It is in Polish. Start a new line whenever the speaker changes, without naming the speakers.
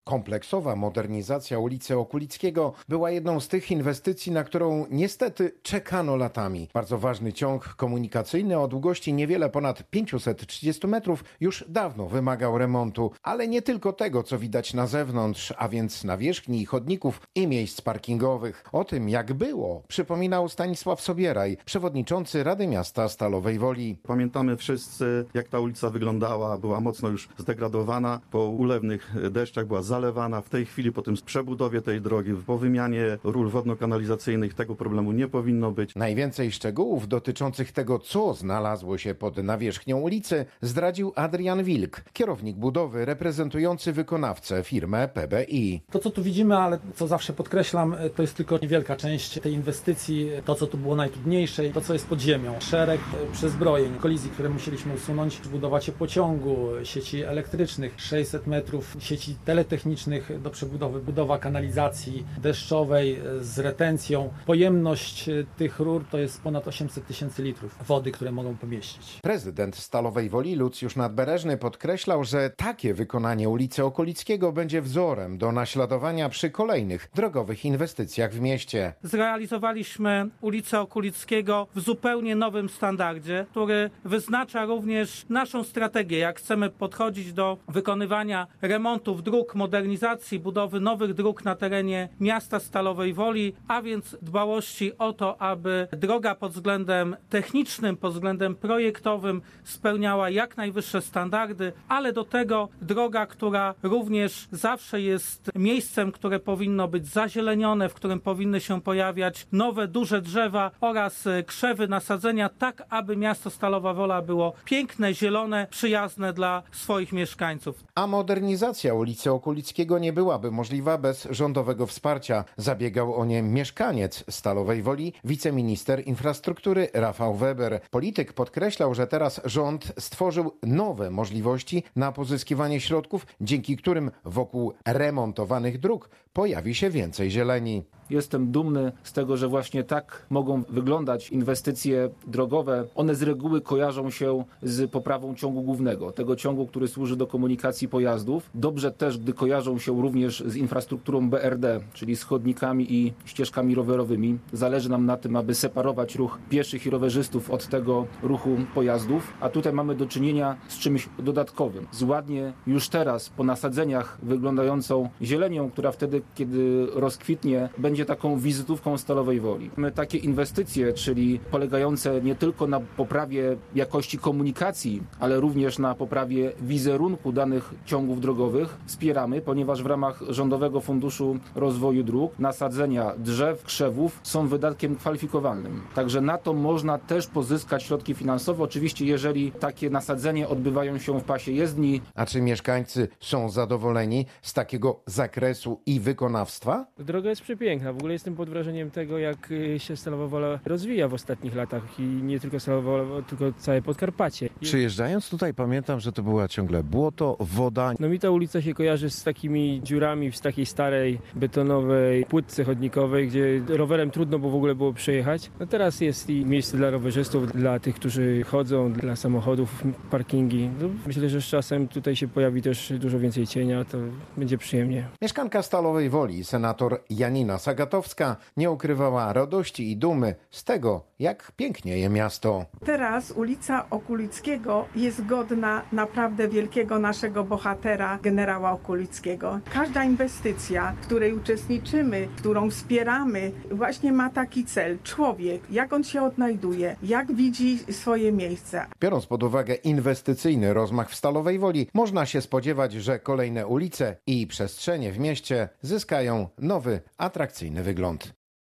Kompleksowa modernizacja ulicy Okulickiego była jedną z tych inwestycji, na którą niestety czekano latami. Bardzo ważny ciąg komunikacyjny o długości niewiele ponad 530 metrów już dawno wymagał remontu, ale nie tylko tego, co widać na zewnątrz, a więc nawierzchni, chodników i miejsc parkingowych. O tym, jak było, przypominał Stanisław Sobieraj, przewodniczący Rady Miasta Stalowej Woli.
Pamiętamy wszyscy, jak ta ulica wyglądała, była mocno już zdegradowana, po ulewnych deszczach była zalewana. W tej chwili po tym przebudowie tej drogi, po wymianie rur wodno-kanalizacyjnych tego problemu nie powinno być.
Najwięcej szczegółów dotyczących tego, co znalazło się pod nawierzchnią ulicy, zdradził Adrian Wilk, kierownik budowy reprezentujący wykonawcę firmę PBI.
To, co tu widzimy, ale co zawsze podkreślam, to jest tylko niewielka część tej inwestycji. To, co tu było najtrudniejsze, to, co jest pod ziemią. Szereg przezbrojeń, kolizji, które musieliśmy usunąć, budowa ciepłociągu, sieci elektrycznych, 600 metrów sieci teletechnicznych do przebudowy, budowa kanalizacji deszczowej z retencją. Pojemność tych rur to jest ponad 800 tysięcy litrów wody, które mogą pomieścić.
Prezydent Stalowej Woli Lucjusz Nadbereżny podkreślał, że takie wykonanie ulicy Okulickiego będzie wzorem do naśladowania przy kolejnych drogowych inwestycjach w mieście.
Zrealizowaliśmy ulicę Okulickiego w zupełnie nowym standardzie, który wyznacza również naszą strategię, jak chcemy podchodzić do wykonywania remontów dróg, modernizacji, budowy nowych dróg na terenie miasta Stalowej Woli, a więc dbałości o to, aby droga pod względem technicznym, pod względem projektowym spełniała jak najwyższe standardy, ale do tego droga, która również zawsze jest miejscem, które powinno być zazielenione, w którym powinny się pojawiać nowe, duże drzewa oraz krzewy, nasadzenia, tak aby miasto Stalowa Wola było piękne, zielone, przyjazne dla swoich mieszkańców.
A modernizacja ulicy Okulickiego nie byłaby możliwa bez rządowego wsparcia. Zabiegał o nie mieszkaniec Stalowej Woli, wiceminister infrastruktury Rafał Weber. Polityk podkreślał, że teraz rząd stworzył nowe możliwości na pozyskiwanie środków, dzięki którym wokół remontowanych dróg pojawi się więcej zieleni.
Jestem dumny z tego, że właśnie tak mogą wyglądać inwestycje drogowe. One z reguły kojarzą się z poprawą ciągu głównego, tego ciągu, który służy do komunikacji pojazdów. Dobrze też, gdy kojarzą się również z infrastrukturą BRD, czyli z chodnikami i ścieżkami rowerowymi. Zależy nam na tym, aby separować ruch pieszych i rowerzystów od tego ruchu pojazdów, a tutaj mamy do czynienia z czymś dodatkowym. Z ładnie już teraz po nasadzeniach wyglądającą zielenią, która wtedy, kiedy rozkwitnie, będzie taką wizytówką Stalowej Woli. My takie inwestycje, czyli polegające nie tylko na poprawie jakości komunikacji, ale również na poprawie wizerunku danych ciągów drogowych wspieramy, ponieważ w ramach Rządowego Funduszu Rozwoju Dróg nasadzenia drzew, krzewów są wydatkiem kwalifikowalnym. Także na to można też pozyskać środki finansowe, oczywiście jeżeli takie nasadzenie odbywają się w pasie jezdni.
A czy mieszkańcy są zadowoleni z takiego zakresu i wykonawstwa?
Droga jest przepiękna. W ogóle jestem pod wrażeniem tego, jak się Stalowa Wola rozwija w ostatnich latach i nie tylko Stalowa Wola, tylko całe Podkarpacie.
Przyjeżdżając tutaj pamiętam, że to była ciągle błoto, woda.
No mi ta ulica się kojarzy z takimi dziurami w takiej starej, betonowej płytce chodnikowej, gdzie rowerem trudno było w ogóle było przejechać. No teraz jest i miejsce dla rowerzystów, dla tych, którzy chodzą, dla samochodów, parkingi. No myślę, że z czasem tutaj się pojawi też dużo więcej cienia, to będzie przyjemnie.
Mieszkanka Stalowej Woli, senator Janina Sagatowska, nie ukrywała radości i dumy z tego, jak pięknieje miasto.
Teraz ulica Okulickiego jest godna naprawdę wielkiego naszego bohatera, generała Okulickiego. Każda inwestycja, w której uczestniczymy, którą wspieramy, właśnie ma taki cel. Człowiek, jak on się odnajduje, jak widzi swoje miejsce.
Biorąc pod uwagę inwestycyjny rozmach w Stalowej Woli, można się spodziewać, że kolejne ulice i przestrzenie w mieście zyskają nowy, atrakcyjny wygląd.